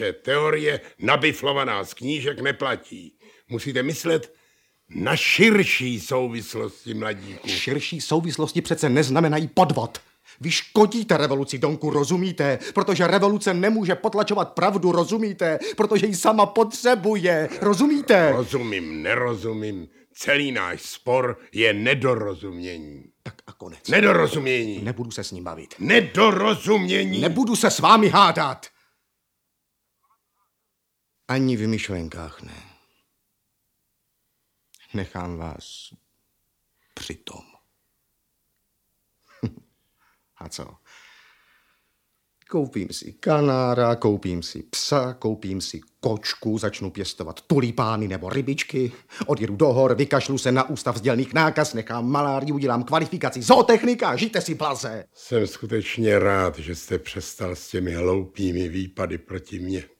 Teorie nabiflovaná z knížek neplatí. Musíte myslet na širší souvislosti, mladíku. Širší souvislosti přece neznamenají podvod. Vy škodíte revoluci, Donku, rozumíte? Protože revoluce nemůže potlačovat pravdu, rozumíte? Protože ji sama potřebuje, rozumíte? Rozumím, nerozumím. Celý náš spor je nedorozumění. Tak a konec. Nedorozumění. Nebudu se s ním bavit. Nedorozumění. Nebudu se s vámi hádat. Ani v myšlenkách ne. Nechám vás přitom. A co? Koupím si kanára, koupím si psa, koupím si kočku, začnu pěstovat tulipány nebo rybičky, odjedu do hor, vykašlu se na ústav sdělných nákaz, nechám malárii, udělám kvalifikaci zootechnika, žijte si plaze. Jsem skutečně rád, že jste přestal s těmi hloupými výpady proti mně.